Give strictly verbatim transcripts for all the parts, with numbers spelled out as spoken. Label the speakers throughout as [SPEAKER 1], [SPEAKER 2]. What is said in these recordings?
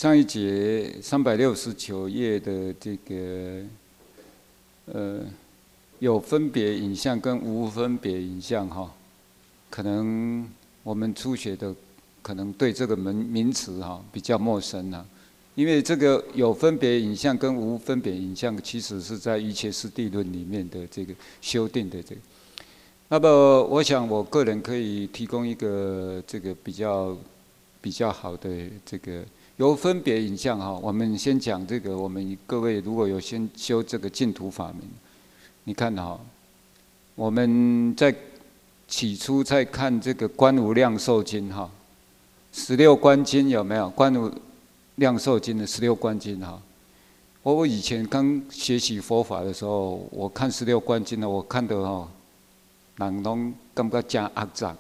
[SPEAKER 1] 上一节三百六十九页的这个呃有分别影像跟无分别影像哈，可能我们初学的可能对这个名名词哈比较陌生了，因为这个有分别影像跟无分别影像，其实是在瑜伽师地论里面的这个修订的这个。那么我想我个人可以提供一个这个比较比较好的这个有分别影像哈。我们先讲这个，我们各位如果有先修这个净土法门，你看哈，我们在起初在看这个观无量寿经哈，十六观经有没有？观无量寿经的十六观经哈。我以前刚学习佛法的时候，我看十六观经呢，我看的哈。人拢感觉真肮脏，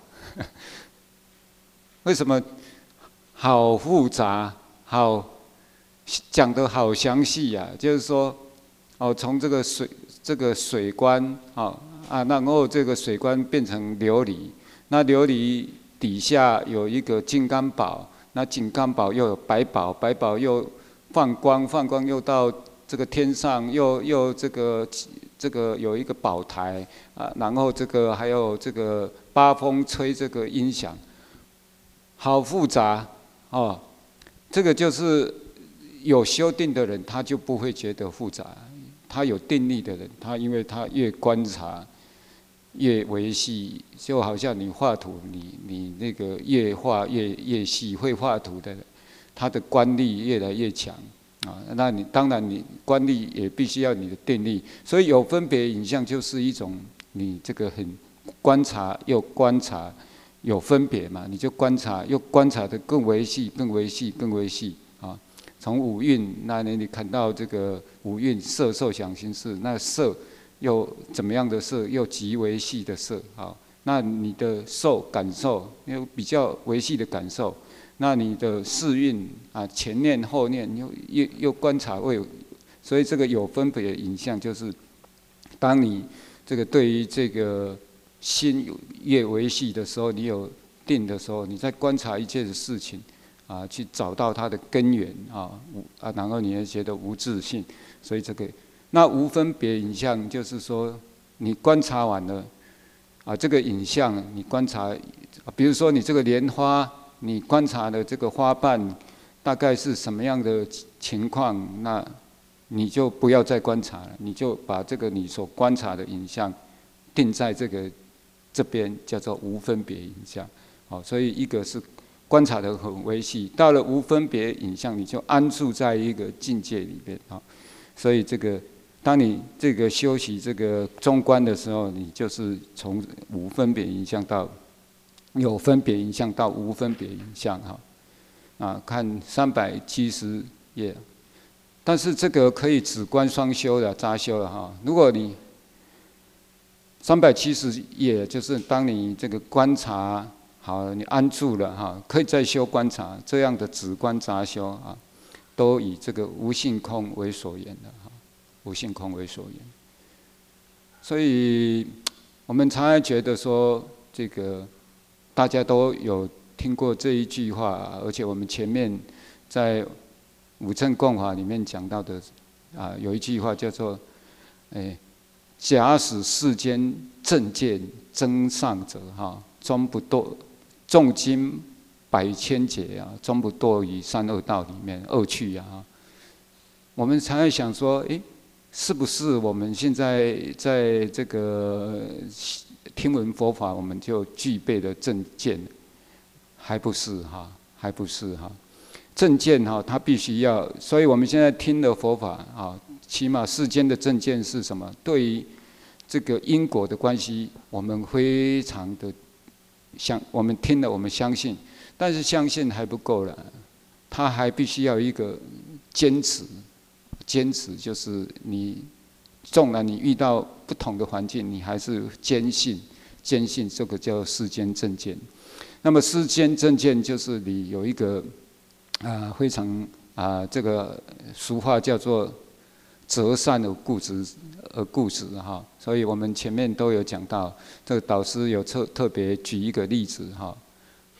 [SPEAKER 1] 为什么？好复杂，好讲得好详细呀、啊。就是说，哦，从这个水这个水观，哦啊，然后这个水观变成琉璃，那琉璃底下有一个金刚宝，那金刚宝又有白宝，白宝又放光，放光又到这个天上，又又这个。这个有一个宝台啊，然后这个还有这个八风吹这个音响，好复杂哦。这个就是有修定的人，他就不会觉得复杂；他有定力的人，他因为他越观察越维系，就好像你画图，你你那个越画越越细，会画图的人，他的观力越来越强。啊，那你当然你观力也必须要你的定力，所以有分别影像就是一种你这个很观察又观察有分别嘛，你就观察又观察的更维系、更维系、更维系啊。从五蕴那里你看到这个五蕴色受想行识，那色又怎么样的色，又极维系的色啊。那你的受感受又比较维系的感受。那你的四蕴啊，前念后念又又又观察会有，所以这个有分别的影像，就是当你这个对于这个心越维系的时候，你有定的时候，你在观察一切的事情啊，去找到它的根源啊啊，然后你会觉得无自性，所以这个那无分别影像就是说，你观察完了啊，这个影像你观察，比如说你这个莲花。你观察的这个花瓣大概是什么样的情况？那你就不要再观察了，你就把这个你所观察的影像定在这个这边，叫做无分别影像。好，所以一个是观察的很微细，到了无分别影像，你就安住在一个境界里边啊。所以这个，当你这个修习这个中观的时候，你就是从无分别影像到。有分别影像到无分别影像哈，啊，看三百七十页，但是这个可以只观双修的杂修的哈。如果你三百七十页，就是当你这个观察好，你安住了哈，可以再修观察，这样的只观杂修啊，都以这个无性空为所缘的哈，无性空为所缘。所以我们常常觉得说这个。大家都有听过这一句话，而且我们前面在五乘共法里面讲到的啊，有一句话叫做：“哎，假使世间正见增上者，哈，终不堕重经百千劫啊，终不堕于三恶道里面恶趣啊。”我们常常想说，哎，是不是我们现在在这个？听闻佛法，我们就具备了正见，还不是哈，还不是哈。正见哈，它必须要，所以我们现在听的佛法啊，起码世间的正见是什么？对于这个因果的关系，我们非常的相，我们听了，我们相信，但是相信还不够了，它还必须要一个坚持，坚持就是你。纵然你遇到不同的环境，你还是坚信，坚信这个叫世间正见。那么世间正见就是你有一个啊、呃、非常啊、呃、这个俗话叫做择善而固执而固执哈。所以我们前面都有讲到，这个导师有特特别举一个例子哈。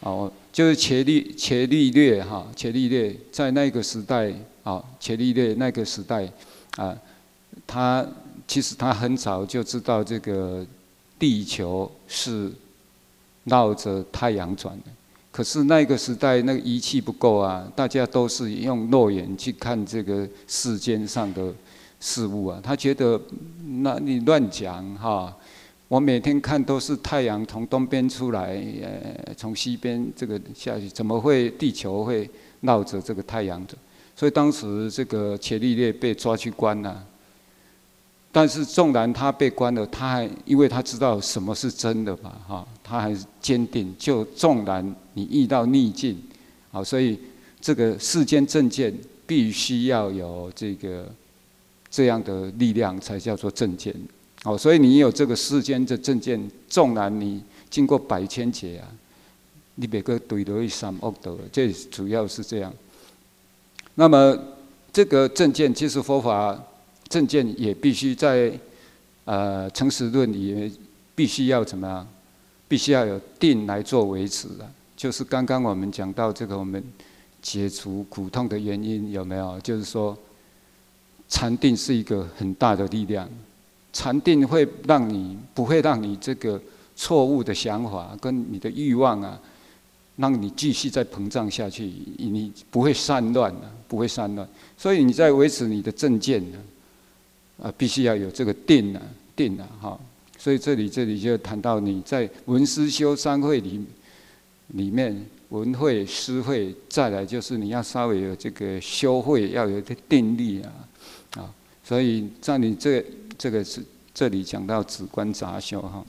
[SPEAKER 1] 哦，就是伽利伽利略哈，伽利略在那个时代啊，伽利略那个时代啊，他其实他很早就知道这个地球是绕着太阳转的，可是那个时代那个仪器不够啊，大家都是用肉眼去看这个世间上的事物啊，他觉得那你乱讲哈。我每天看都是太阳从东边出来，呃，从西边这个下去，怎么会地球会绕着这个太阳走？所以当时这个伽利略被抓去关了。但是纵然他被关了，他还因为他知道什么是真的嘛，哈，他还是坚定。就纵然你遇到逆境，好，所以这个世间正见必须要有这个这样的力量，才叫做正见。哦，所以你有这个世间的正见，纵然你经过百千劫啊，你别个对得一三恶道，这主要是这样。那么这个正见，其实佛法正见也必须在呃诚实论里必须要怎么样？必须要有定来做维持的。就是刚刚我们讲到这个，我们解除苦痛的原因有没有？就是说，禅定是一个很大的力量。禅定会让你不会让你这个错误的想法跟你的欲望啊，让你继续再膨胀下去，你不会散乱啊，不会散乱。所以你在维持你的正见呢，啊，必须要有这个定啊，定啊，哈。所以这里这里就谈到你在闻思修三会里里面，闻会、思会，再来就是你要稍微有这个修会，要有这定力啊，啊。所以在你这个。这个是这里讲到止观杂修哈，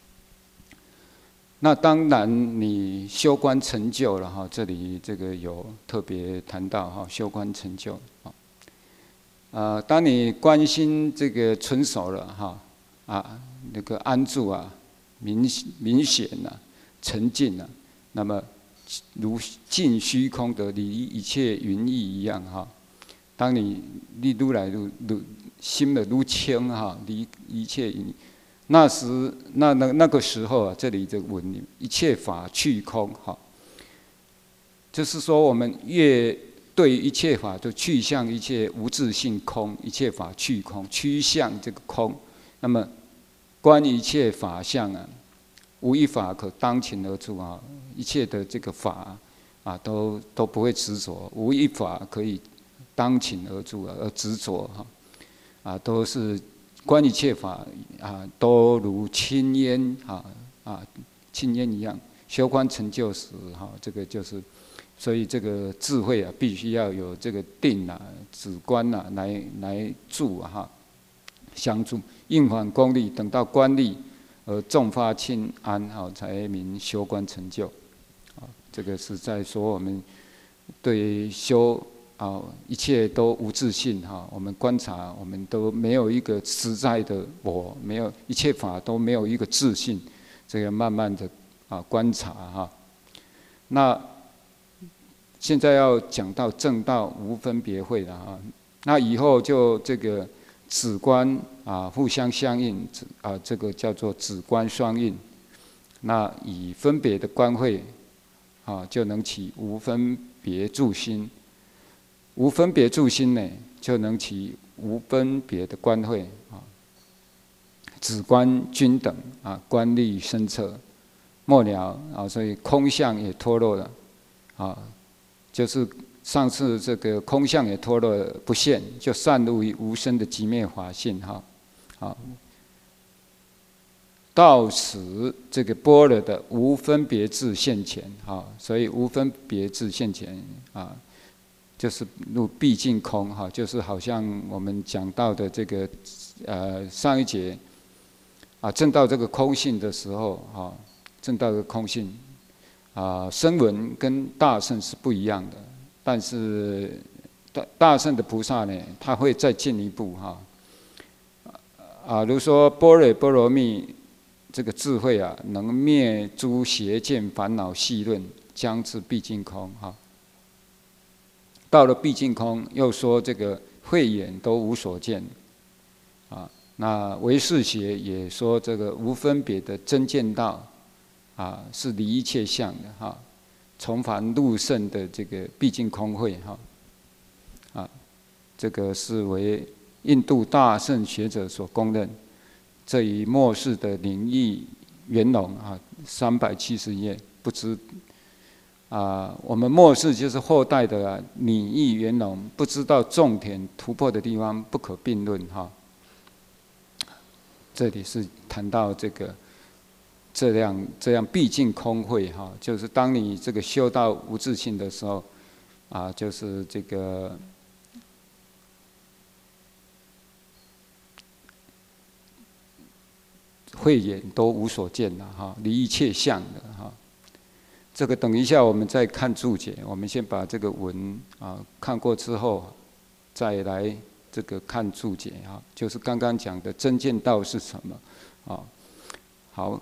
[SPEAKER 1] 那当然你修观成就了哈，这里这个有特别谈到哈，修观成就啊，呃，当你观心这个纯熟了哈，啊，那个安住啊，明明显啊，沉静啊，那么如尽虚空的离一切云翳一样哈，当你你愈来愈愈心的如清哈，离一切云，那时那那那个时候啊，这里的文一切法去空哈，就是说我们越对一切法就去向一切无自性空，一切法去空，趋向这个空，那么观一切法相啊，无一法可当勤而住啊，一切的这个法啊都都不会执着，无一法可以当勤而住而执着哈。啊，都是观一切法啊，都如轻烟啊啊，轻烟一样。修观成就时，哈，这个就是，所以这个智慧啊，必须要有这个定啊、止观啊来来助啊哈，相助。应反功力，等到观力而众发清安，哈，才名修观成就。啊，这个是在说我们对修。啊，一切都无自性哈，我们观察，我们都没有一个实在的我，没有一切法都没有一个自性，这个慢慢的啊观察哈。那现在要讲到正道无分别慧了啊，那以后就这个止观啊互相相应啊，这个叫做止观双应。那以分别的观慧啊，就能起无分别住心。无分别住心呢，就能起无分别的观慧啊，止观均等啊，观力深彻，末了啊，所以空相也脱落了啊，就是上次这个空相也脱落了，不现，就散入于无生的寂灭法性哈，啊，到此这个般若的无分别智现前啊，所以无分别智现前啊。就是入毕竟空哈，就是好像我们讲到的这个，呃，上一节啊，证到这个空性的时候哈，证到这个空性啊，声闻跟大乘是不一样的，但是大大乘的菩萨呢，他会再进一步哈，啊，如说般若波罗蜜这个智慧啊，能灭诸邪见烦恼细论，将至毕竟空哈。到了毕竟空，又说这个慧眼都无所见，啊，那唯识学也说这个无分别的真见道，啊，是离一切相的哈。 重返入圣的这个毕竟空会哈，啊，这个是为印度大圣学者所公认。这一末世的灵异圆融啊，三百七十页，不知啊，我们末世就是后代的啊，理义圆融，不知道重点突破的地方不可并论哈。这里是谈到这个这样这样毕竟空会哈，就是当你这个修到无自性的时候啊，就是这个。慧眼都无所见了哈，离一切相的哈。这个等一下我们再看注解，我们先把这个文啊看过之后，再来这个看注解哈。就是刚刚讲的真见道是什么啊？好，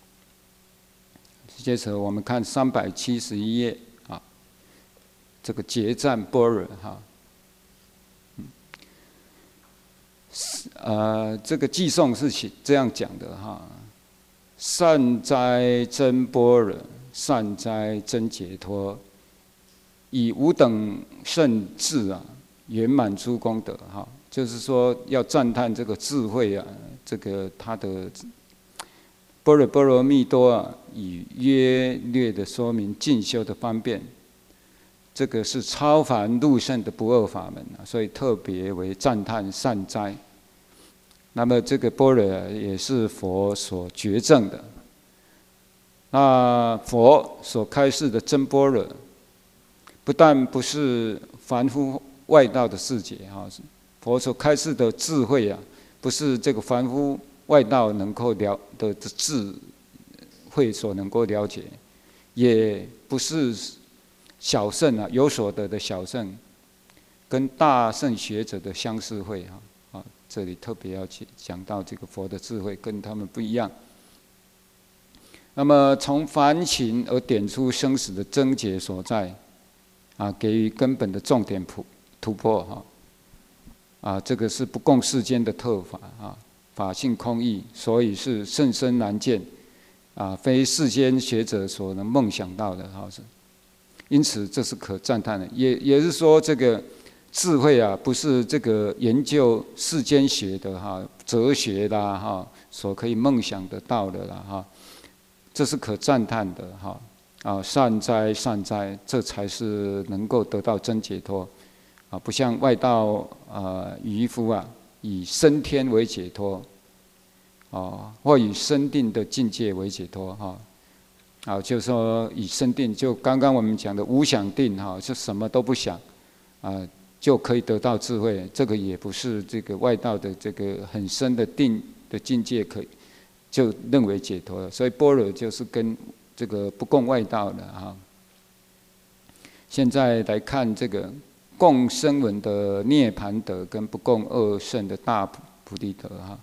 [SPEAKER 1] 接着我们看三百七十一页啊，这个结赞般若哈。呃，这个偈颂是这样讲的哈：善哉真般若，善哉真解脱，以无等圣智啊，圆满诸功德哈。就是说，要赞叹这个智慧啊，这个他的般若波罗蜜多啊，以约略的说明进修的方便。这个是超凡入圣的不二法门啊，所以特别为赞叹善哉。那么这个般若也是佛所觉证的。那佛所开示的真般若，不但不是凡夫外道的世界哈，佛所开示的智慧啊，不是这个凡夫外道能够了的智慧所能够了解，也不是小圣啊有所得的小圣，跟大圣学者的相似会哈。这里特别要去讲到这个佛的智慧跟他们不一样。那么从凡情而点出生死的症结所在，啊，给予根本的重点突突破哈。啊，这个是不共世间的特法啊，法性空义，所以是甚深难见，啊，非世间学者所能梦想到的哈是。因此这是可赞叹的，也也是说这个。智慧啊，不是这个研究世间学的哈，哲学啦哈，所可以梦想得到的啦哈，这是可赞叹的哈啊，善哉善哉，这才是能够得到真解脱啊，不像外道啊渔夫啊，以升天为解脱啊，或以升定的境界为解脱哈啊，就是说以升定，就刚刚我们讲的无想定哈，是什么都不想啊。就可以得到智慧，这个也不是这个外道的这个很深的定的境界，可以就认为解脱了。所以般若就是跟这个不共外道的哈。现在来看这个共声闻的涅盘德跟不共二圣的大菩提德哈。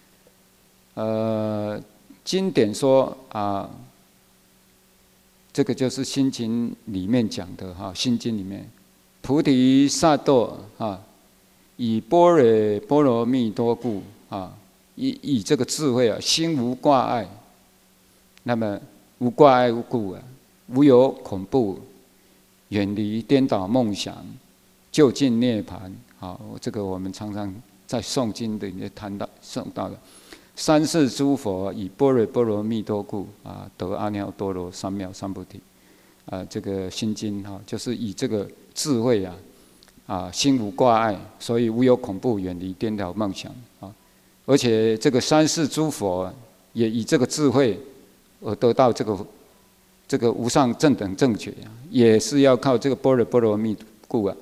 [SPEAKER 1] 呃，经典说啊，这个就是心经里面讲的哈，心经里面。菩提萨埵啊，以般若波罗蜜多故啊，以以这个智慧啊，心无挂碍。那么无挂碍故啊，无有恐怖，远离颠倒梦想，就近涅槃。好，这个我们常常在诵经里面谈到诵到的。三世诸佛以般若波罗蜜多故啊，得阿耨多罗三藐三菩提。啊，这个心经哈，就是以这个智慧啊，啊，心无挂碍，所以无有恐怖，远离颠倒梦想啊。而且这个三世诸佛也以这个智慧而得到这个这个无上正等正觉啊，也是要靠这个般若波罗蜜故啊。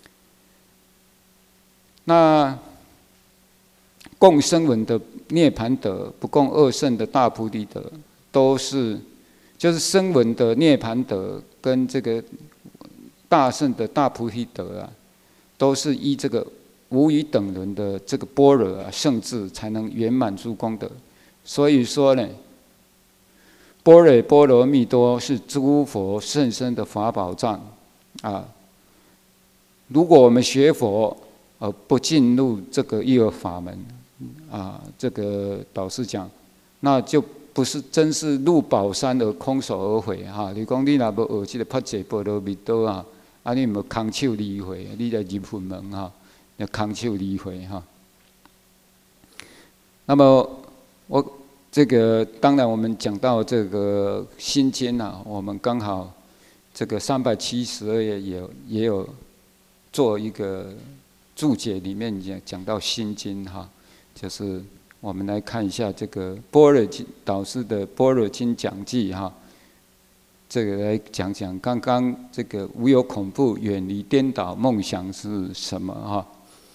[SPEAKER 1] 那共声闻的涅盘德，不共二圣的大菩提德，都是。就是声闻的涅盘德跟这个大圣的大菩提德啊，都是依这个无与等伦的这个般若啊圣智才能圆满诸功德。所以说呢，般若波罗蜜多是诸佛甚深的法宝藏啊。如果我们学佛而不进入这个一二法门啊，这个导师讲，那就不是真是入宝山而空手而回哈。你讲你若无学这个拍者波罗蜜多啊，啊你无空手离回，你来入佛门哈，要空手离回哈。那么我这个当然我们讲到这个心经啊，我们刚好这个三百七十二页也也有做一个注解，里面也讲到心经哈，就是我们来看一下这个般若经导师的般若经讲记哈，这个来讲讲刚刚这个无有恐怖，远离颠倒梦想是什么哈？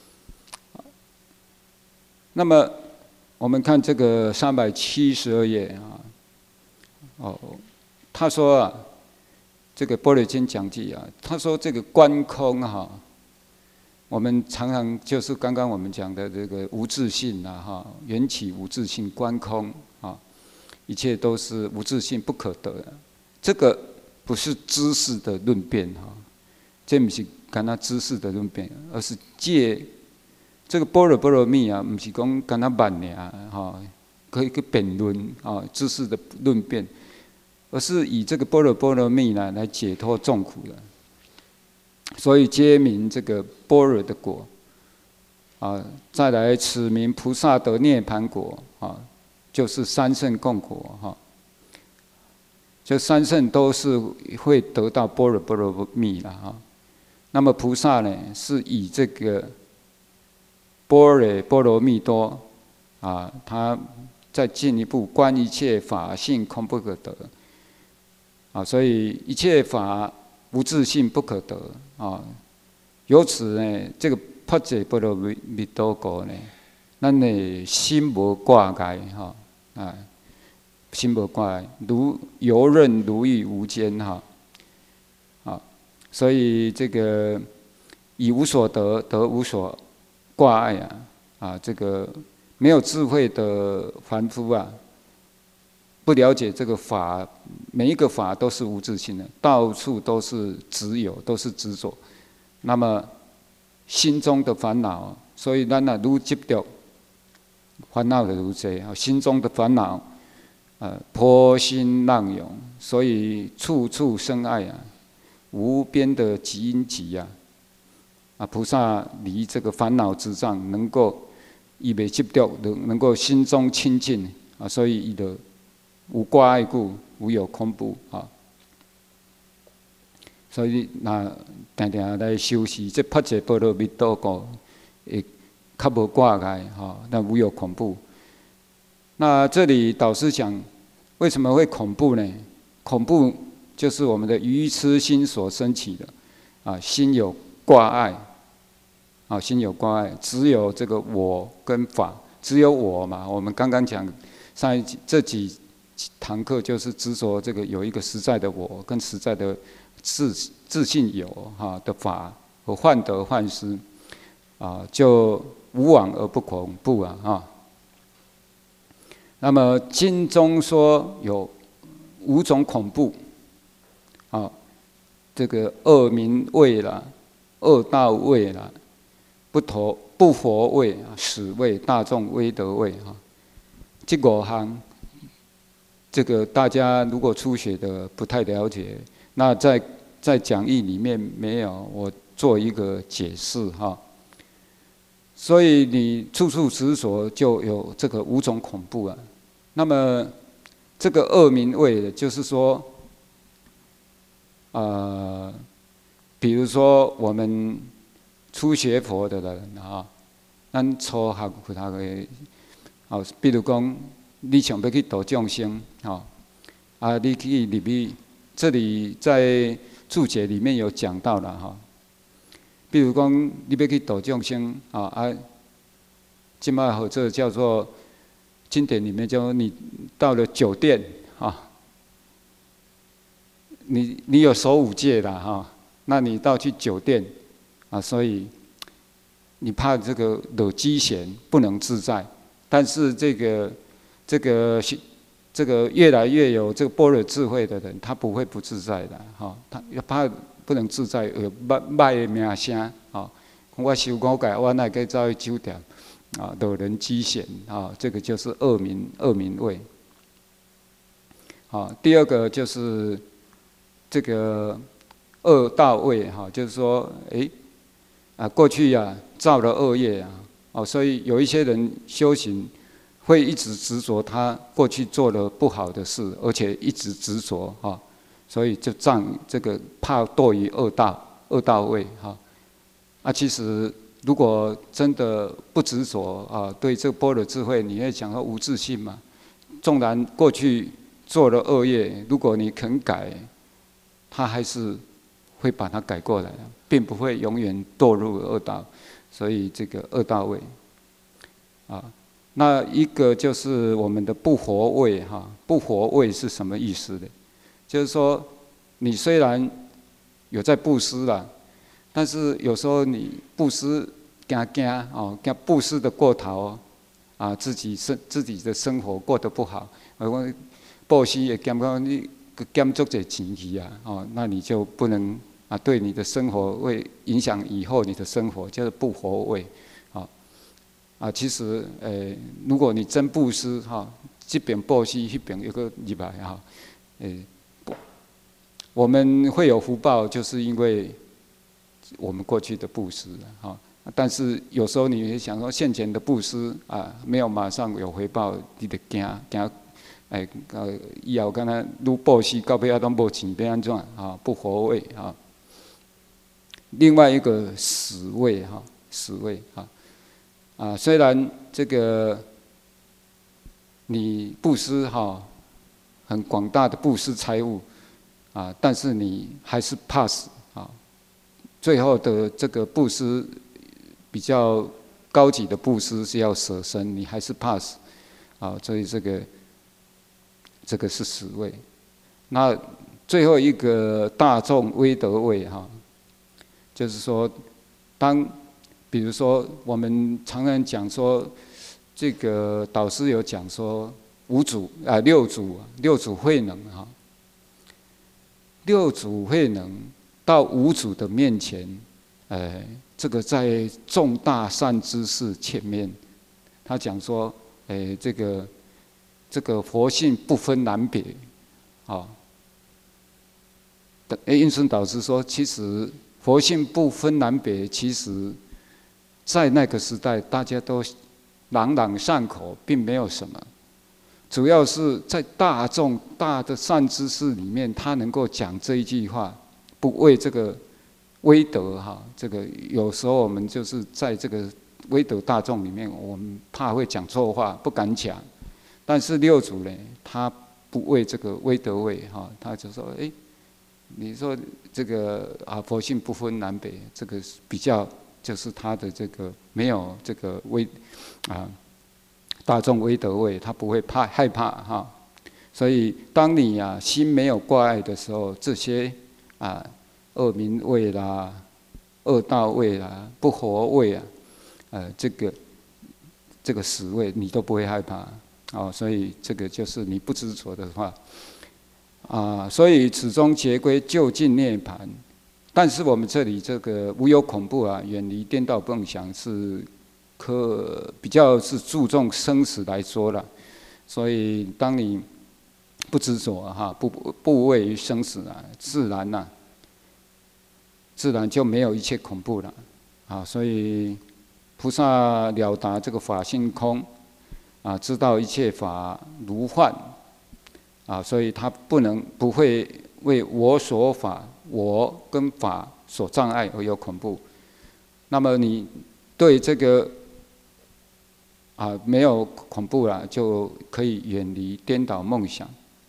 [SPEAKER 1] 那么我们看这个三百七十二页啊，哦，他说啊，这个般若经讲记啊，他说这个观空哈。我们常常就是刚刚我们讲的这个无自性啊，哈，缘起无自性，观空啊，一切都是无自性不可得的。这个不是知识的论辩哈，这不是干那知识的论辩，而是借这个般若波罗蜜啊，不是讲干那慢尔哈，可以去辩论啊知识的论辩，而是以这个般若波罗蜜呢来解脱众苦的。所以皆名这个般若的果，啊，再来此名菩萨得涅盘果啊，就是三圣共果哈。这三圣都是会得到般若波罗蜜了哈。那么菩萨呢，是以这个般若波罗蜜多啊，他再进一步观一切法性空不可得啊，所以一切法无自性不可得啊，由此呢，这个发者波罗蜜多果呢，咱的心无挂碍哈啊，心无挂碍，如游刃如遇无间哈啊，所以这个以无所得得无所挂碍啊啊，这个没有智慧的凡夫啊，不了解这个法，每一个法都是无自性的，到处都是执有，都是执着。那么心中的烦恼，所以咱啊愈执着，烦恼就愈多啊。心中的烦恼，呃，波心浪涌，所以处处生爱啊，无边的极因极啊。啊，菩萨离这个烦恼之障，能够伊袂执着，能能够心中清净啊，所以伊就无挂碍故，无有恐怖啊。所以那定定来修习这拍者波罗蜜多果，会较无挂碍哈，那无有恐怖。那这里导师讲，为什么会恐怖呢？恐怖就是我们的愚痴心所生起的啊，心有挂碍啊，心有挂碍，只有这个我跟法，只有我嘛。我们刚刚讲上一这几堂课就是执着这个有一个实在的我跟实在的自自信有哈的法和患得患失啊，就无往而不恐怖啊哈。那么经中说有五种恐怖啊，这个恶名畏啦、恶道畏啦、不陀不佛畏、死畏、大众威德畏哈，这五项。这个大家如果初学的不太了解，那在在讲义里面没有，我做一个解释哈。所以你处处执着，就有这个五种恐怖啊。那么这个恶名畏，就是说，呃，比如说我们初学佛的人啊，咱初学佛他个，哦，比如讲。你想要去度众生，哈啊，你去入去，这里在注解里面有讲到了哈。比如讲，你要去度众生，啊啊，今麦或者叫做经典里面叫你到了酒店，啊，你你有守五戒的哈，那你到去酒店，啊，所以你怕这个惹机嫌，不能自在，但是这个。这个这个越来越有这个般若智慧的人，他不会不自在的哈。他怕不能自在，有歹歹的名声啊。我修五戒，我哪个走去酒店啊，惹人讥嫌啊？这个就是恶名恶名畏。 啊，第二个就是这个恶道位哈，就是说，哎，啊，过去呀、啊、造了恶业啊，哦，所以有一些人修行会一直执着他过去做了不好的事，而且一直执着哈，所以就障这个怕堕于恶道恶道位哈。啊，其实如果真的不执着啊，对这个般若智慧，你会讲到无自性嘛？纵然过去做了恶业，如果你肯改，他还是会把它改过来，并不会永远堕入恶道。所以这个恶道位，啊，那一个就是我们的不活位哈。不活位是什么意思呢？就是说，你虽然有在布施啦，但是有时候你布施惊惊哦，惊布施的过头啊，自己生自己的生活过得不好，我布施也减到你减足这钱去啊，哦，那你就不能啊，对你的生活会影响以后你的生活，叫做不活位，啊啊，其实诶，如果你真布施哈，这边布施，那边有个入来哈，诶，我们会有福报，就是因为我们过去的布施哈。但是有时候你会想说，现前的布施啊，没有马上有回报，你得惊惊，哎呃，以后敢若愈布施到尾啊，拢无钱，要安怎啊？不活位啊。另外一个死位哈，死位哈啊，虽然这个你布施哈，很广大的布施财物啊，但是你还是怕死啊。最后的这个布施比较高级的布施是要舍身，你还是怕死啊，所以这个这个是死位。那最后一个大众威德位哈。就是说，当比如说我们常常讲说，这个导师有讲说五祖啊六祖六祖慧能哈，六祖慧能到五祖的面前，呃，这个在重大善知识前面，他讲说，哎，这个这个佛性不分南北，啊，哎，印顺导师说，其实。佛性不分南北，其实，在那个时代，大家都朗朗上口，并没有什么。主要是在大众大的善知识里面，他能够讲这一句话，不为这个威德哈。这个有时候我们就是在这个威德大众里面，我们怕会讲错话，不敢讲。但是六祖呢，他不为这个威德位哈，他就说：哎。你说这个啊，佛性不分南北，这个比较就是他的这个没有这个威啊大众威德位，他不会怕害怕哈。所以当你啊心没有挂碍的时候，这些啊恶名位啦、恶道位啦、不活位啊，呃这个这个死位你都不会害怕哦。所以这个就是你不执着的话。啊，所以始终结归究竟涅槃。但是我们这里这个无有恐怖啊，远离颠倒梦想是可比较是注重生死来说了。所以当你不执着哈，不不畏于生死啊，自然呐、啊，自然就没有一切恐怖了。啊，所以菩萨了达这个法性空啊，知道一切法如幻。啊，所以他不能不会为我所法、我跟法所障碍而有恐怖。那么你对这个啊没有恐怖了，就可以远离颠倒梦想。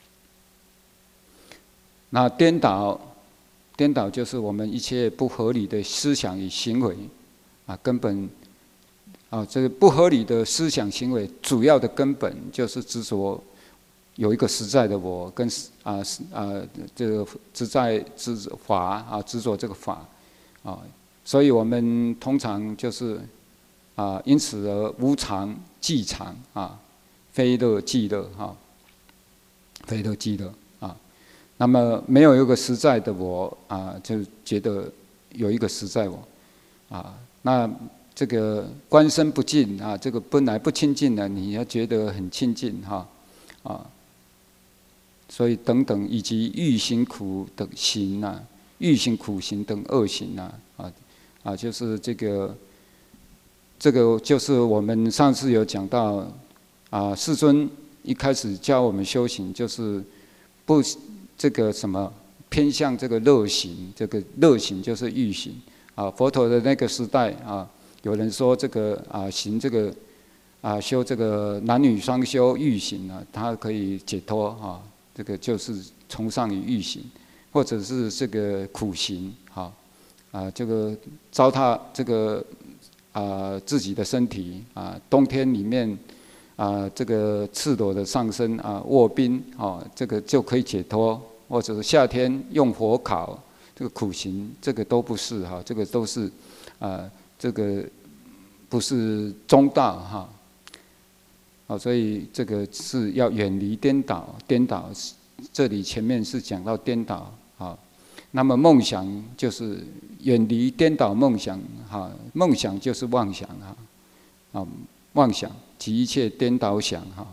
[SPEAKER 1] 那颠倒，颠倒就是我们一切不合理的思想与行为啊，根本啊这个不合理的思想行为，主要的根本就是执着。有一个实在的我跟啊啊这个执在执法啊执着这个法啊，所以我们通常就是啊因此而无常即常啊，非乐即乐哈，非乐即乐啊。那么没有一个实在的我啊，就觉得有一个实在我啊，那这个观身不净啊，这个本来不清净的，你要觉得很清净哈啊。 所以等等以及欲行苦等行啊，欲行苦行等恶行啊，啊啊，就是这个这个就是我们上次有讲到啊，世尊一开始教我们修行，就是不这个什么偏向这个乐行，这个乐行就是欲行啊。佛陀的那个时代啊，有人说这个啊行这个啊修这个男女双修欲行啊，他可以解脱啊。这个就是崇尚于欲行，或者是这个苦行，哈，啊，这个糟蹋这个啊自己的身体啊，冬天里面啊这个赤裸的上身啊卧冰啊，这个就可以解脱，或者是夏天用火烤，这个苦行，这个都不是哈，这个都是啊这个不是中道哈。哦，所以这个是要远离颠倒，颠倒，这里前面是讲到颠倒啊。那么梦想就是远离颠倒梦想哈，梦想就是妄想哈，啊，妄想及一切颠倒想哈。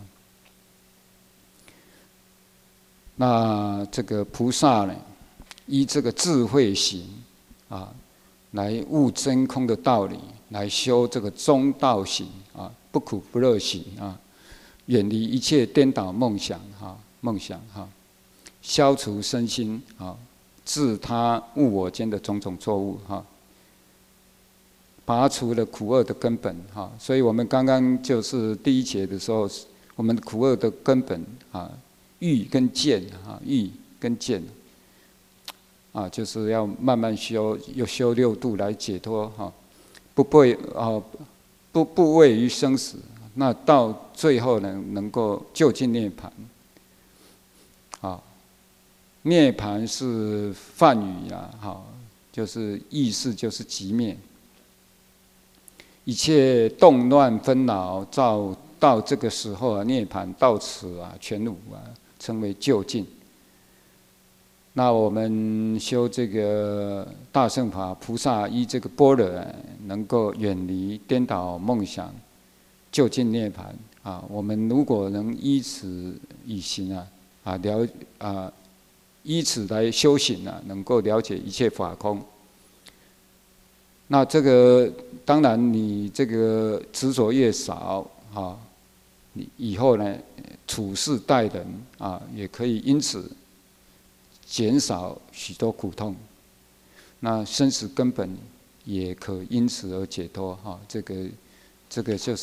[SPEAKER 1] 那这个菩萨呢，依这个智慧行啊，来悟真空的道理，来修这个中道行啊，不苦不乐行啊。远离一切颠倒梦想哈，梦想哈，消除身心啊，自他物我间的种种错误哈，拔除了苦厄的根本哈。所以我们刚刚就是第一节的时候，我们苦厄的根本啊，欲跟见啊，欲跟见啊，就是要慢慢修，又修六度来解脱哈，不被啊，不不畏于生死。那到最后呢，能够究竟涅槃。啊，涅槃是梵语啊，哈，就是意思就是寂灭，一切动乱纷扰，到到这个时候啊，涅槃到此啊，全无啊，称为究竟。那我们修这个大乘法，菩萨依这个般若，能够远离颠倒梦想。究竟涅槃啊！我们如果能依此以行啊，啊了啊，依此来修行啊，能够了解一切法空。那这个当然，你这个执着越少啊，你以后呢处事待人啊，也可以因此减少许多苦痛。那生死根本也可因此而解脱哈、啊，这个。这个就是，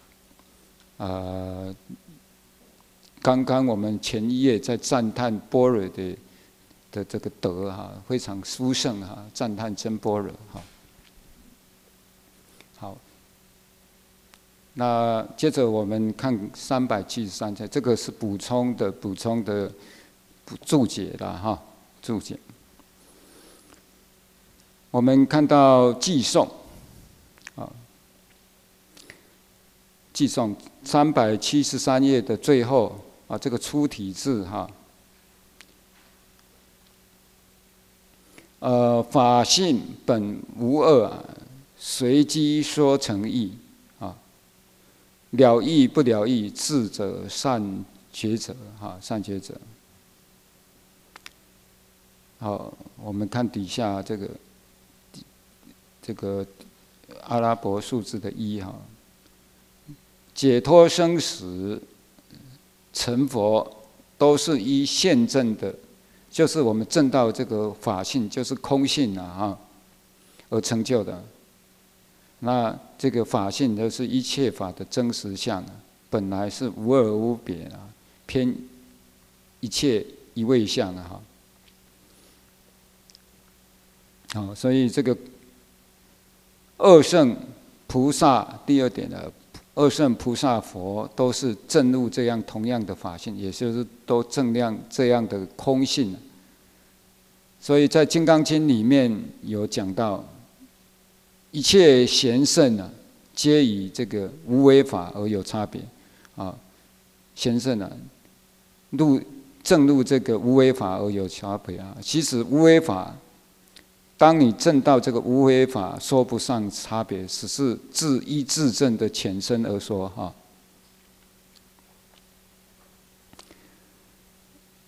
[SPEAKER 1] 呃，刚刚我们前一页在赞叹般若的的这个德哈，非常殊胜哈，赞叹真般若哈。好，那接着我们看三百七十三页，这个是补充的补充的注解了哈，注解。我们看到偈颂，啊。偈颂三百七十三页的最后啊，这个出体字哈，呃，法性本无二啊，随机说成义啊，了义不了义，智者善觉者哈，善觉者。好，我们看底下这个这个阿拉伯数字的一哈。解脱生死、成佛，都是依现证的，就是我们证到这个法性，就是空性啊，哈，而成就的。那这个法性都是一切法的真实相，本来是无二无别啊，偏一切一味相啊，哈。好，所以这个二圣菩萨第二点呢。二圣菩萨佛都是证入这样同样的法性，也就是都证量这样的空性。所以在《金刚经》里面有讲到，一切贤圣啊，皆以这个无为法而有差别啊。贤圣啊，入证入这个无为法而有差别啊。其实无为法。当你证到这个无为法，说不上差别，只是自依自证的浅深而说哈。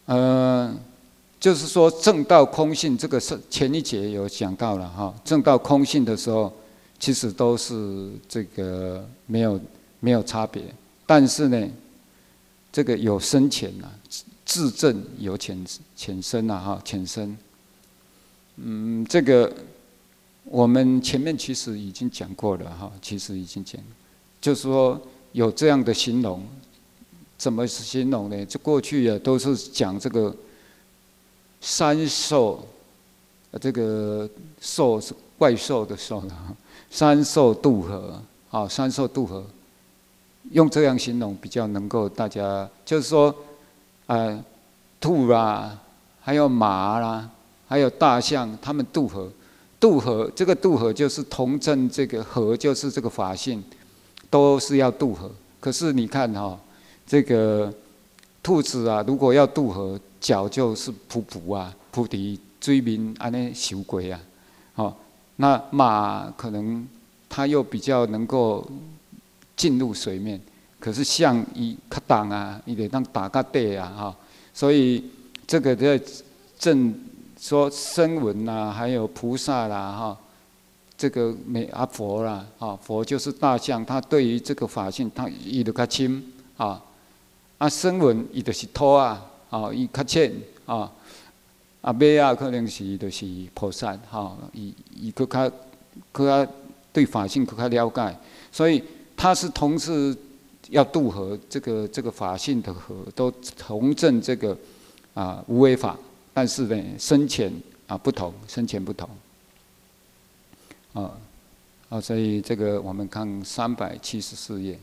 [SPEAKER 1] 呃，就是说证到空性，这个是前一节有讲到了哈。证到空性的时候，其实都是这个没有没有差别，但是呢，这个有深浅呐，自证有浅浅深呐哈，浅深。嗯，这个我们前面其实已经讲过了哈，其实已经讲，就是说有这样的形容，怎么形容呢？就过去啊都是讲这个三兽，这个兽是怪兽的兽啦，三兽渡河啊，三兽渡河，用这样形容比较能够大家，就是说，呃，兔啦，还有马啦。还有大象，他们渡河，渡河这个渡河就是同证这个河，就是这个法性，都是要渡河。可是你看哈、哦，这个兔子啊，如果要渡河，脚就是扑扑啊，扑伫水面安尼游过啊，哦，那马可能它又比较能够进入水面，可是象伊较重啊，伊得当打较底啊，哈、哦，所以这个在正。说声闻呐，还有菩萨啦，哈，这个美阿佛啦，啊，佛就是大象，他对于这个法性，他伊就较深啊，啊声闻伊就是土啊，啊伊较浅啊，啊马啊可能是就是菩萨，哈，伊伊佫较佫较对法性佫较了解，所以他是同时要渡河，这个这个法性的河都同证这个啊无为法。但是呢，深浅啊不同，深浅不同，啊啊，所以这个我们看三百七十四页，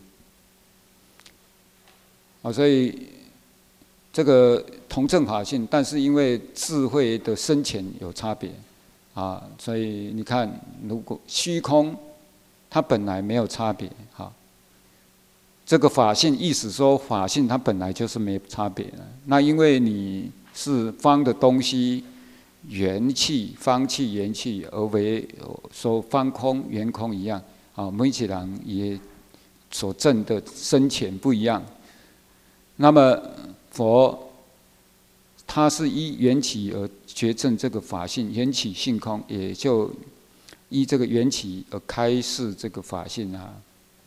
[SPEAKER 1] 啊，所以这个同证法性，但是因为智慧的深浅有差别，啊，所以你看，如果虚空它本来没有差别，哈、啊，这个法性意思说法性它本来就是没差别的，那因为你。是方的东西，元气、方气、元气，而为说方空、圆空一样啊。每一个人也所证的深浅不一样。那么佛，他是依缘起而觉证这个法性，缘起性空，也就依这个缘起而开示这个法性啊。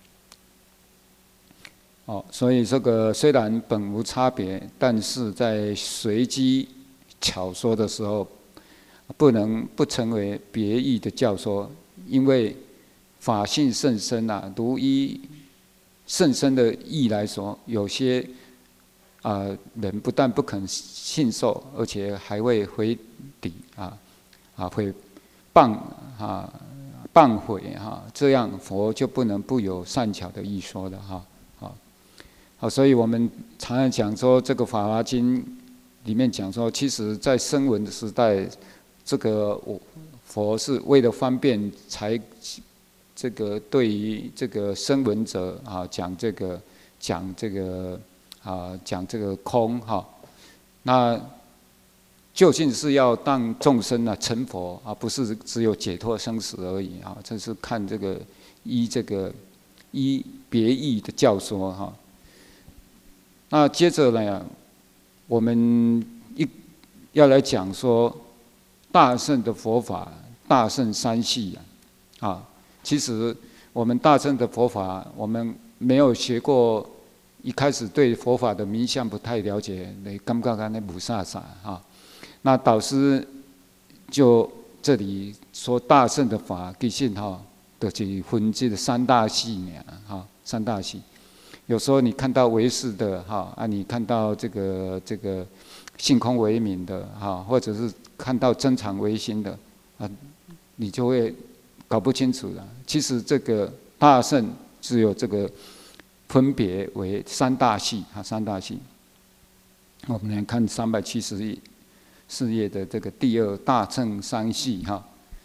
[SPEAKER 1] 哦，所以这个虽然本无差别，但是在随机巧说的时候，不能不成为别义的教说，因为法性甚深啊。如依甚深的义来说，有些啊、呃、人不但不肯信受，而且还会回抵啊啊会谤啊谤毁哈，这样佛就不能不有善巧的义说的哈。好，所以我们常常讲说，这个《法华经》里面讲说，其实在声闻的时代，这个佛是为了方便，才这个对于这个声闻者啊讲这个讲这个啊讲这个空哈，那究竟是要让众生啊成佛啊，不是只有解脱生死而已啊，这是看这个依这个依别义的教说哈。那接着呢，我们一要来讲说大乘的佛法，大乘三系啊，啊，其实我们大乘的佛法，我们没有学过，一开始对佛法的名相不太了解，你感觉安尼无啥啥啊。那导师就这里说大乘的法，其实哈，就是分这个三大系呢，哈，三大系。有时候你看到唯识的哈啊，你看到这个这个性空唯名的哈，或者是看到真常唯心的啊，你就会搞不清楚了。其实这个大乘只有这个分别为三大系啊，三大系。我们来看三百七十四页的这个第二大乘三系哈。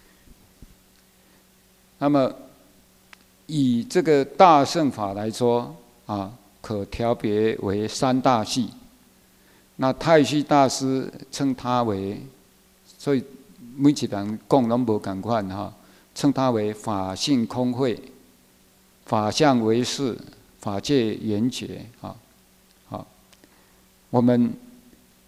[SPEAKER 1] 那么以这个大乘法来说。啊，可调别为三大系。那太虚大师称它为，所以每一人讲拢无共款哈，称它为法性空慧、法相唯识、法界圆觉啊。好，我们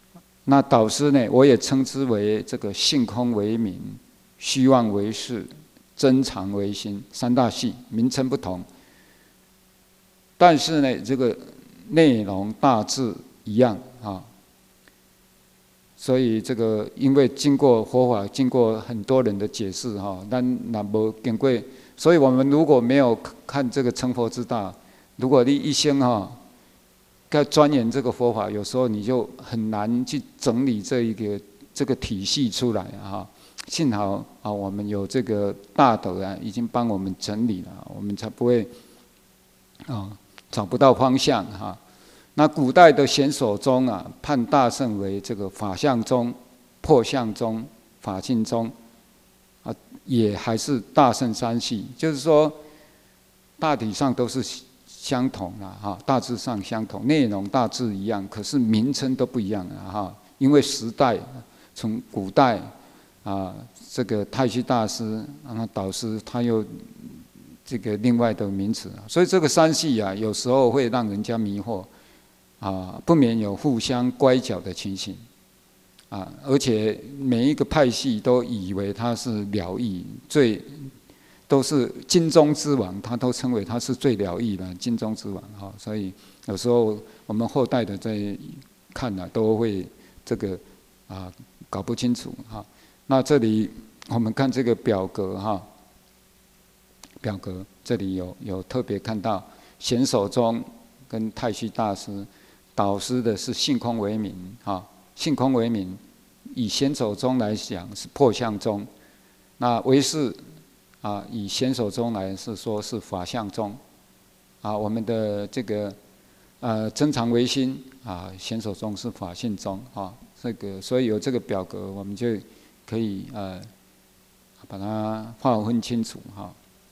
[SPEAKER 1] 那导师呢，我也称之为这个性空为名，虚妄为事，真常为心，三大系名称不同，但是呢，这个内容大致一样啊。所以这个，因为经过佛法，经过很多人的解释哈，但那无经过，所以我们如果没有看这个成佛之道，如果你一生哈，该钻研这个佛法，有时候你就很难去整理这一个这个体系出来哈。幸好啊，我们有这个大德啊，已经帮我们整理了，我们才不会啊找不到方向哈。那古代的显首宗啊，判大乘为这个法相宗、破相宗、法性宗，啊，也还是大乘三系，就是说大体上都是相同啦，哈，大致上相同，内容大致一样，可是名称都不一样了哈，因为时代从古代啊，这个太虚大师啊导师他又这个另外的名词，所以这个三系啊，有时候会让人家迷惑。啊，不免有互相乖巧的情形，啊，而且每一个派系都以为他是了义最，都是金钟之王，他都称为他是最了义的金钟之王哈，所以有时候我们后代的在看呢、啊，都会这个啊搞不清楚哈。那这里我们看这个表格哈，表格这里有有特别看到显首宗跟太虚大师。导师的是性空为名，哈，性空为名，以显首宗来讲是破相宗，那唯识啊，以显首宗来是说是法相宗，啊，我们的这个呃真常唯心啊，显首宗是法性宗，啊，这个所以有这个表格，我们就可以呃把它划分清楚，哈，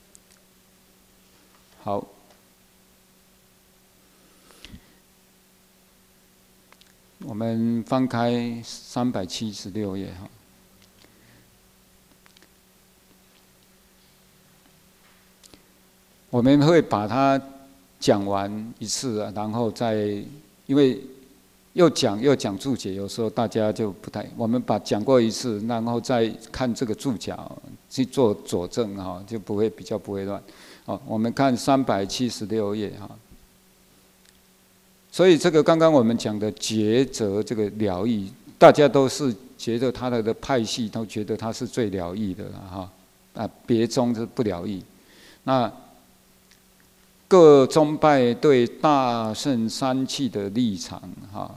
[SPEAKER 1] 好。我们翻开三百七十六页哈，我们会把它讲完一次，然后再因为又讲又讲注解，有时候大家就不太，我们把讲过一次，然后再看这个注脚去做佐证哈，就不会比较不会乱。好，我们看三百七十六页哈。所以这个刚刚我们讲的抉择这个了义，大家都是觉得他的派系都觉得他是最了义的哈，啊别宗是不了义。那各宗派对大乘三气的立场哈，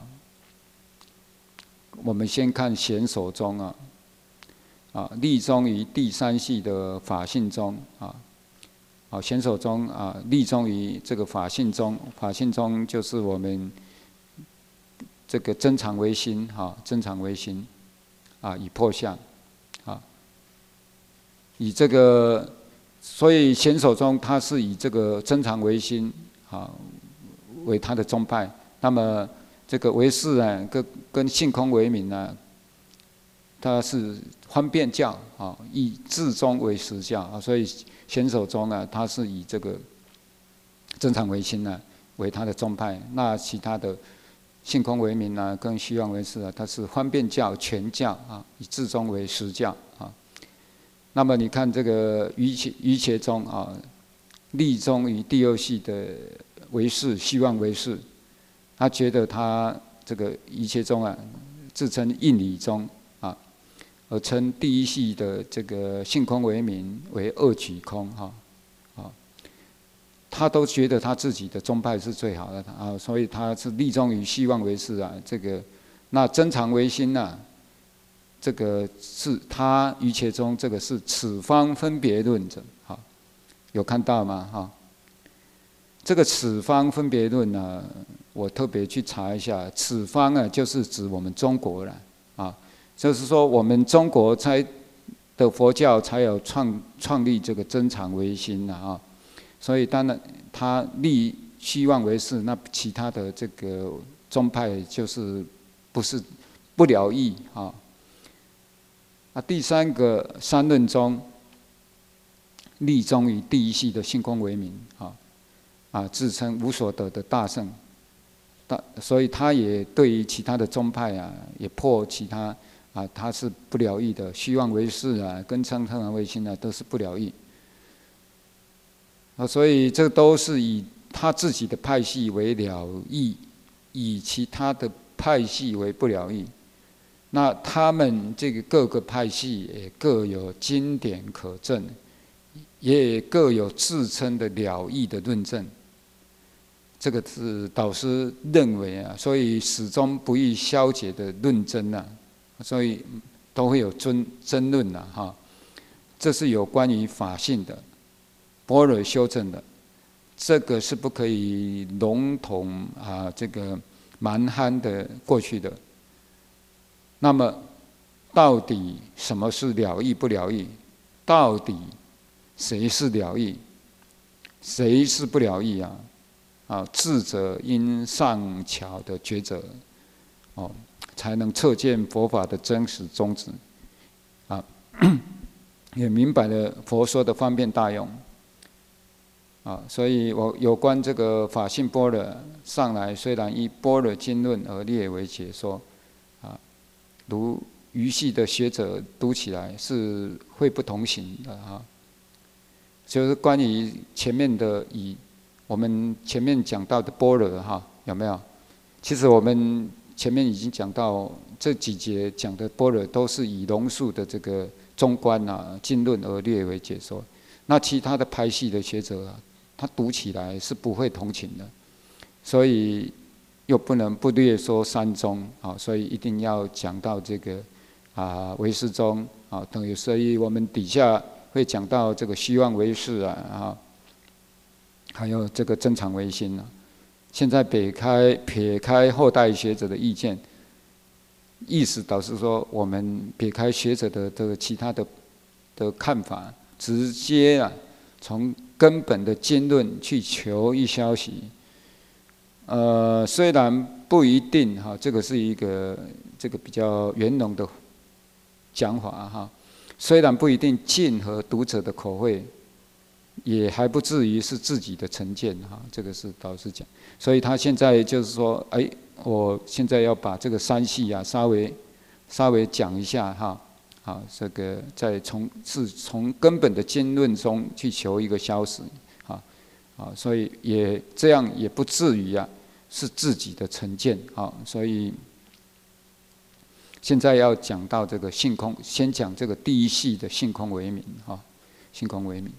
[SPEAKER 1] 我们先看显首宗啊，啊立宗于第三系的法性宗啊。好，显首宗啊，立宗于这个法性宗，法性宗就是我们这个真常为心，哈，真常为心，啊，以破相，啊，以这个，所以显首宗它是以这个真常为心，啊，为它的宗派。那么这个唯识啊，跟跟性空为名呢，它是方便教，啊，以至宗为实教啊，所以。显首宗呢，它是以这个真常唯心呢为它的宗派，那其他的性空为名呢，跟虚妄为事啊，它是方便教、全教啊，以至宗为实教啊。那么你看这个瑜伽瑜伽宗啊，立宗于第二系的唯识、虚妄为事，他觉得他这个瑜伽宗啊，自称应理宗。而称第一系的这个性空为名为二取空哈，啊，他都觉得他自己的宗派是最好的啊，所以他是立宗于虚妄为事啊，这个那真常为心呐、啊，这个是他瑜伽中这个是此方分别论者，哈，有看到吗？哈，这个此方分别论呢，我特别去查一下，此方啊就是指我们中国了啊。就是说，我们中国才的佛教才有创创立这个真常唯心的啊，所以当然他立虚妄为事，那其他的这个宗派就是不是不了义啊。啊，第三个三论宗立宗于第一系的性空为名啊，啊自称无所得的大圣他所以他也对于其他的宗派啊，也破其他啊，他是不了义的，虚妄唯识啊，跟称称王唯心啊，都是不了义。啊，所以这都是以他自己的派系为了义，以其他的派系为不了义。那他们这个各个派系也各有经典可证，也各有自称的了义的论证。这个是导师认为啊，所以始终不易消解的论争啊，所以都会有争争论呐，哈。这是有关于法性的、般若修正的，这个是不可以笼统啊，这个蛮憨的过去的。那么，到底什么是了义不了义？到底谁是了义？谁是不了义啊？啊，智者应上巧的抉择，哦，才能测见佛法的真实宗旨，啊，也明白了佛说的方便大用，啊，所以我有关这个法性般若上来，虽然依般若经论而列为解说，啊，如余系的学者读起来是会不同行的哈，就是关于前面的以。我们前面讲到的般若哈，有没有？其实我们前面已经讲到这几节讲的般若都是以龙树的这个中观啊经论而列为解说。那其他的派系的学者啊，他读起来是不会同情的，所以又不能不略说三宗啊，所以一定要讲到这个啊唯识宗啊等于，所以我们底下会讲到这个虚妄唯识啊啊。还有这个真常唯心啊，现在撇开撇开后代学者的意见，意思导致说，我们撇开学者的这个其他的的看法，直接啊从根本的经论去求一消息。呃，虽然不一定哈，这个是一个这个比较圆融的讲法哈，虽然不一定尽合读者的口味。也还不至于是自己的成见哈，这个是导师讲，所以他现在就是说，哎，我现在要把这个三系啊稍微稍微讲一下哈，啊，这个再从是从根本的经论中去求一个消息，啊啊，所以也这样也不至于啊是自己的成见啊，所以现在要讲到这个性空，先讲这个第一系的性空为名哈，性空为名。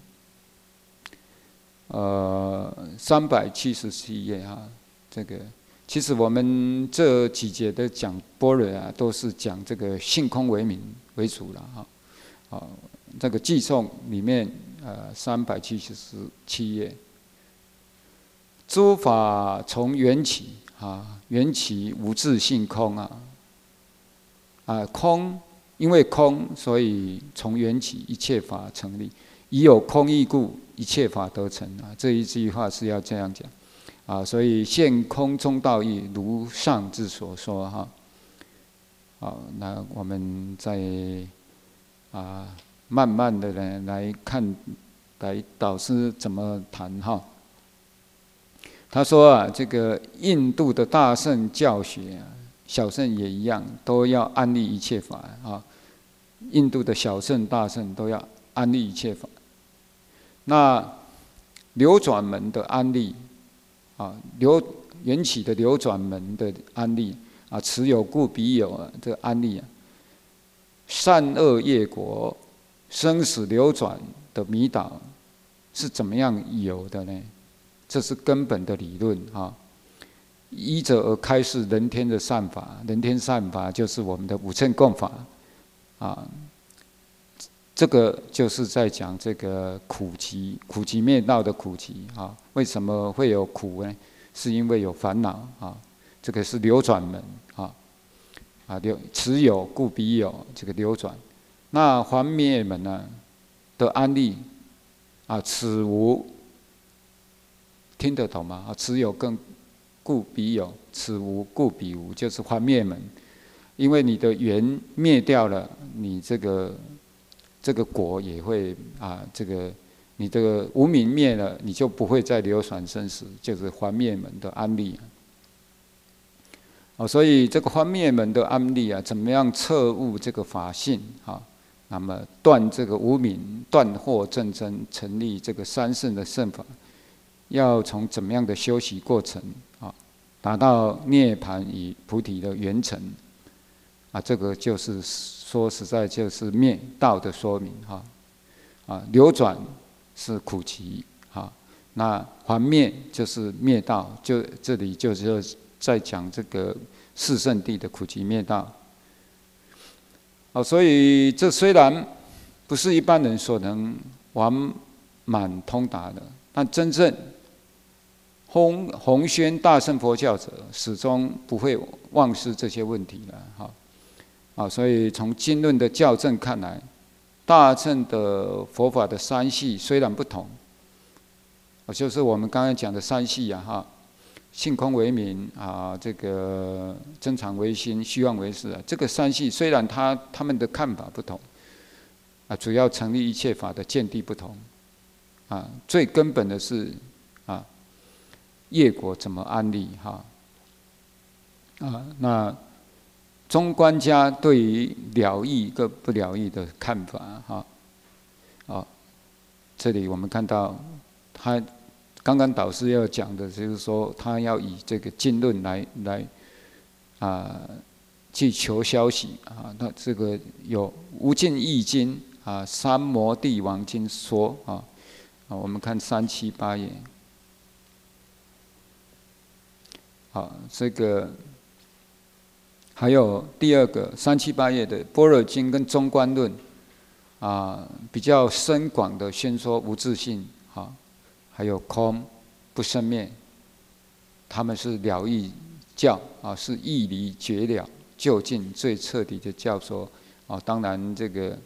[SPEAKER 1] 呃，三百七十七页哈，这个其实我们这几节的讲般若啊，都是讲这个性空为名为主了哈。啊，这个偈颂里面呃三百七十七页，诸法从缘起啊，缘起无自性空啊，啊空，因为空，所以从缘起一切法成立。已有空义故，一切法得成啊！这一句话是要这样讲啊，所以现空中道义，如上之所说哈。好，那我们再啊，慢慢的来来看，来导师怎么谈哈。他说啊，这个印度的大乘教学啊，小乘也一样，都要安立一切法啊。印度的小乘、大乘都要安立一切法。那流转门的安立啊，流缘起的流转门的安立啊，此有故彼有啊，这个安立啊，善恶业果、生死流转的迷导是怎么样有的呢？这是根本的理论啊。依着而开示人天的善法，人天善法就是我们的五乘共法啊。这个就是在讲这个苦集，苦集灭道的苦集啊。为什么会有苦呢？是因为有烦恼啊。这个是流转门啊，啊流此有故彼有，这个流转。那还灭门呢的安立啊，此无听得懂吗？啊，此有更故彼有，此无故彼无，就是还灭门。因为你的缘灭掉了，你这个。这个果也会啊，这个你这个无明灭了，你就不会再流转生死，就是还灭门的安立。 哦，所以这个方灭门的案例啊，怎么样彻悟这个法性啊？那么断这个无明，断惑正真，成立这个三圣的圣法，要从怎么样的修习过程啊，达到涅槃与菩提的圆成啊？这个就是说实在就是灭道的说明哈。啊，流转是苦集啊，那还灭就是灭道，就这里就是在讲这个四圣谛的苦集灭道。哦，所以这虽然不是一般人所能完满通达的，但真正弘弘宣大乘佛教者，始终不会忘失这些问题的哈。啊，所以从经论的校正看来，大乘的佛法的三系虽然不同，就是我们刚才讲的三系啊哈。性空为名啊，这个真常为心，虚妄为事啊。这个三系虽然他他们的看法不同，啊，主要成立一切法的见地不同，啊，最根本的是啊，业果怎么安立哈？啊，那中观家对于了义跟不了义的看法哈，啊，这里我们看到他。刚刚导师要讲的就是说，他要以这个经论来来啊去求消息啊。那这个有无尽义经啊，三摩地王经说啊啊，我们看三七八页。啊，这个还有第二个三七八页的般若经跟中观论啊，比较深广的宣说无自性啊。还有空不生灭，他们是了义教啊，是义离绝了究竟最彻底的教说啊。当然，这个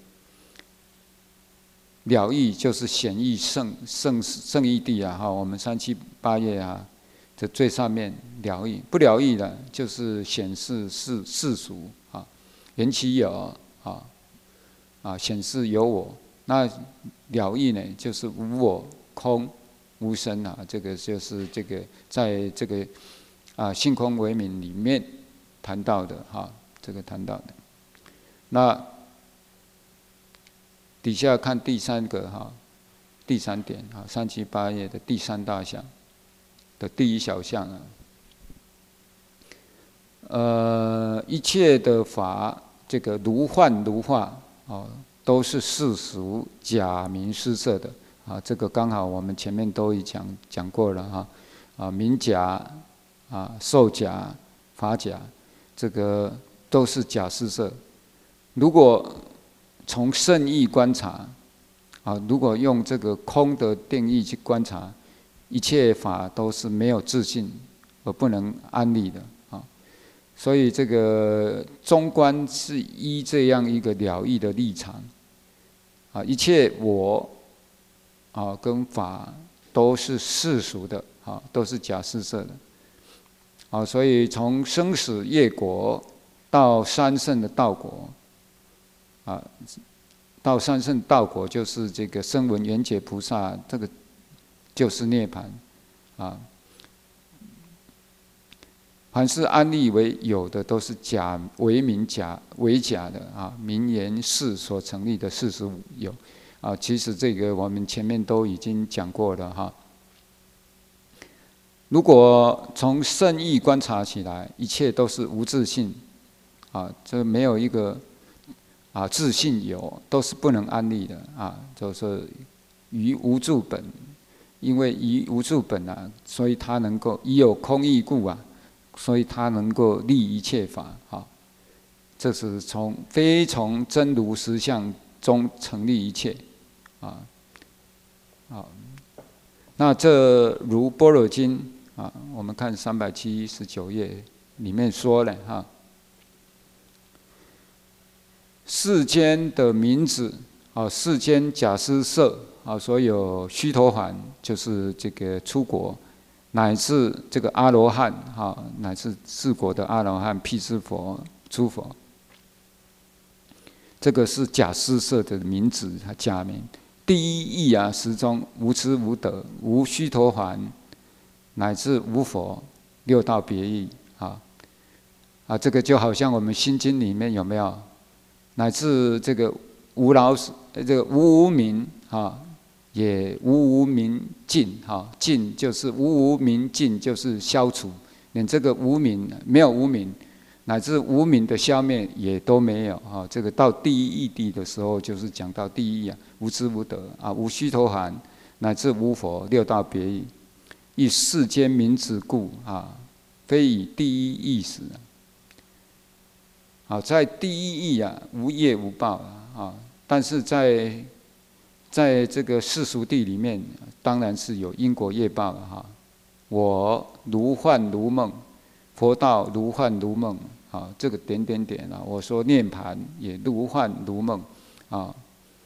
[SPEAKER 1] 了义就是显义圣圣圣义谛啊哈。我们三七八页啊，这最上面了义，不了义的，就是显示世世俗啊，缘起有啊啊，显示有我。那了义呢，就是无我空。无生啊，这个就是这个在这个啊性空为名里面谈到的哈，这个谈到的。那底下看第三个哈，第三点哈，三七八页的第三大项的第一小项啊，呃，一切的法这个如幻如化哦，都是世俗假名施设的。啊，这个刚好我们前面都已讲讲过了哈，啊，名假啊，受假、法假，这个都是假施设。如果从圣义观察，啊，如果用这个空的定义去观察，一切法都是没有自性而不能安立的啊。所以这个中观是依这样一个了义的立场，啊，一切我。啊，跟法都是世俗的，啊，都是假施设的，啊，所以从生死业果到三圣的道果，啊，到三圣道果就是这个声闻缘觉菩萨，这个就是涅槃，啊，凡是安立为有的，都是假为名假为假的啊，名言事所成立的四十五有。啊，其实这个我们前面都已经讲过了哈。如果从圣义观察起来，一切都是无自性，啊，这没有一个啊自性有，都是不能安立的啊。就是于无住本，因为于无住本啊，所以它能够以有空义故啊，所以它能够立一切法啊。这是从非从真如实相中成立一切。啊，啊，那这如般若经啊，我们看三百七十九页里面说了哈，世间的名字啊，世间假施设啊，所有须陀洹就是这个出国，乃至这个阿罗汉哈，乃至四国的阿罗汉、辟支佛、诸佛，这个是假施设的名字，假名。第一义啊，实中无知无得，无须陀洹，乃至无佛，六道别义啊。 啊，这个就好像我们心经里面有没有，乃至这个无老死，这个无无明啊，也无无明尽哈，尽就是无无明尽就是消除，连这个无明没有无明，乃至无明的消灭也都没有啊。这个到第一义谛的时候，就是讲到第一义啊，无知无得啊，无须陀洹，乃至无佛六道别义，以世间名之故啊，非以第一义时。啊，在第一义啊，无业无报啊，但是在在这个世俗谛里面，当然是有因果业报了哈。我如幻如梦，佛道如幻如梦啊，这个点点点啊，我说涅槃也如幻如梦啊。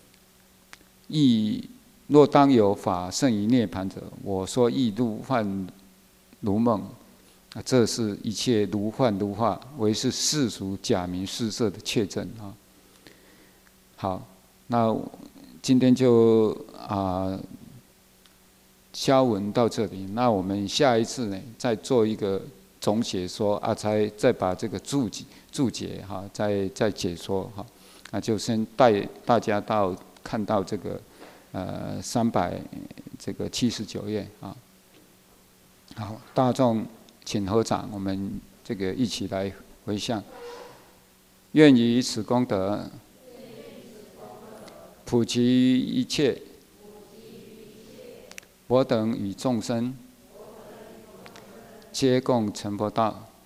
[SPEAKER 1] 亦若当有法胜于涅槃者，我说亦如幻如梦。这是一切如幻如化，为是世俗假名施设的确证啊。好，那今天就啊消文到这里。那我们下一次呢，再做一个总解说啊，才再把这个注解注解哈，再再解说哈。那就先带大家到看到这个呃三百这个七十九页啊。好，大众。请合掌，我们这个一起来回向。愿以此功德，普及于一切我等与众生，皆共成佛道。